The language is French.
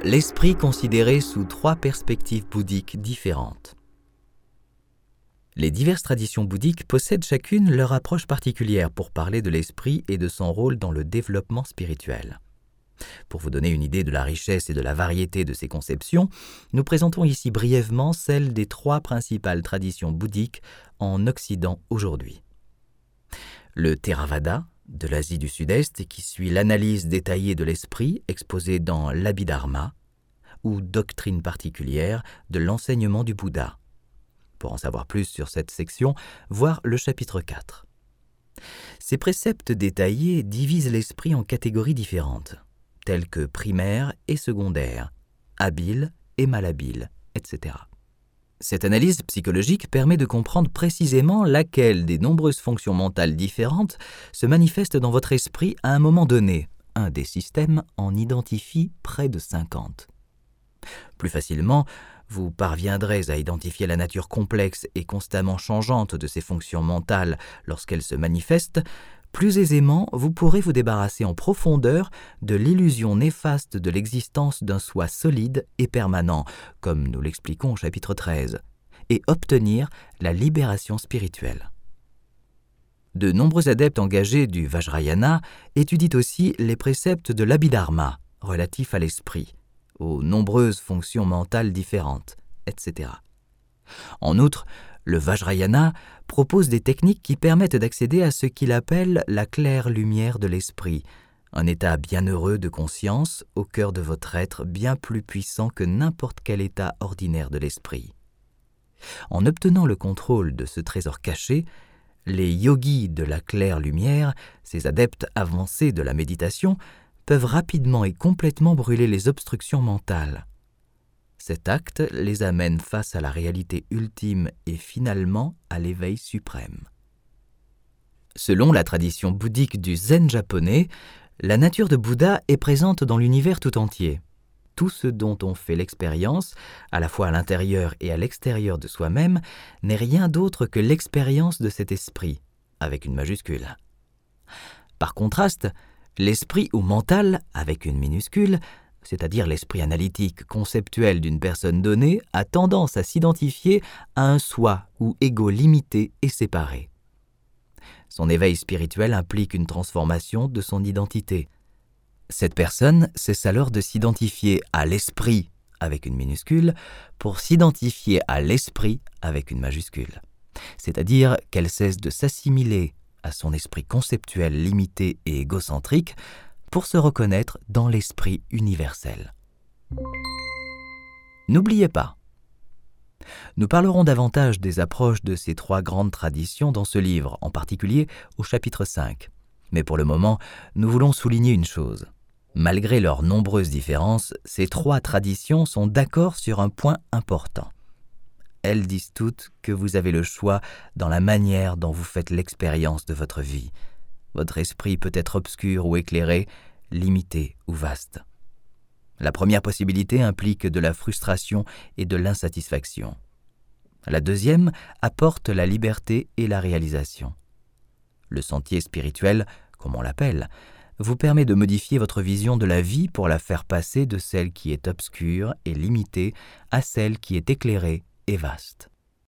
L'esprit considéré sous 3 perspectives bouddhiques différentes. Les diverses traditions bouddhiques possèdent chacune leur approche particulière pour parler de l'esprit et de son rôle dans le développement spirituel. Pour vous donner une idée de la richesse et de la variété de ces conceptions, nous présentons ici brièvement celles des 3 principales traditions bouddhiques en Occident aujourd'hui. Le Theravada, de l'Asie du Sud-Est, qui suit l'analyse détaillée de l'esprit exposée dans l'Abhidharma, ou doctrine particulière de l'enseignement du Bouddha. Pour en savoir plus sur cette section, voir le chapitre 4. Ces préceptes détaillés divisent l'esprit en catégories différentes, telles que primaire et secondaire, habile et malhabile, etc. Cette analyse psychologique permet de comprendre précisément laquelle des nombreuses fonctions mentales différentes se manifeste dans votre esprit à un moment donné. Un des systèmes en identifie près de 50. Plus facilement, vous parviendrez à identifier la nature complexe et constamment changeante de ces fonctions mentales lorsqu'elles se manifestent. Plus aisément, vous pourrez vous débarrasser en profondeur de l'illusion néfaste de l'existence d'un soi solide et permanent, comme nous l'expliquons au chapitre 13, et obtenir la libération spirituelle. De nombreux adeptes engagés du Vajrayana étudient aussi les préceptes de l'Abhidharma, relatifs à l'esprit, aux nombreuses fonctions mentales différentes, etc. En outre, le Vajrayana propose des techniques qui permettent d'accéder à ce qu'il appelle la claire lumière de l'esprit, un état bienheureux de conscience au cœur de votre être bien plus puissant que n'importe quel état ordinaire de l'esprit. En obtenant le contrôle de ce trésor caché, les yogis de la claire lumière, ces adeptes avancés de la méditation, peuvent rapidement et complètement brûler les obstructions mentales. Cet acte les amène face à la réalité ultime et finalement à l'éveil suprême. Selon la tradition bouddhique du zen japonais, la nature de Bouddha est présente dans l'univers tout entier. Tout ce dont on fait l'expérience, à la fois à l'intérieur et à l'extérieur de soi-même, n'est rien d'autre que l'expérience de cet esprit, avec une majuscule. Par contraste, l'esprit ou mental, avec une minuscule, c'est-à-dire l'esprit analytique conceptuel d'une personne donnée, a tendance à s'identifier à un soi ou ego limité et séparé. Son éveil spirituel implique une transformation de son identité. Cette personne cesse alors de s'identifier à l'esprit avec une minuscule pour s'identifier à l'esprit avec une majuscule. C'est-à-dire qu'elle cesse de s'assimiler à son esprit conceptuel limité et égocentrique pour se reconnaître dans l'esprit universel. N'oubliez pas, nous parlerons davantage des approches de ces 3 grandes traditions dans ce livre, en particulier au chapitre 5. Mais pour le moment, nous voulons souligner une chose. Malgré leurs nombreuses différences, ces 3 traditions sont d'accord sur un point important. Elles disent toutes que vous avez le choix dans la manière dont vous faites l'expérience de votre vie. Votre esprit peut être obscur ou éclairé, limité ou vaste. La première possibilité implique de la frustration et de l'insatisfaction. La deuxième apporte la liberté et la réalisation. Le sentier spirituel, comme on l'appelle, vous permet de modifier votre vision de la vie pour la faire passer de celle qui est obscure et limitée à celle qui est éclairée et vaste.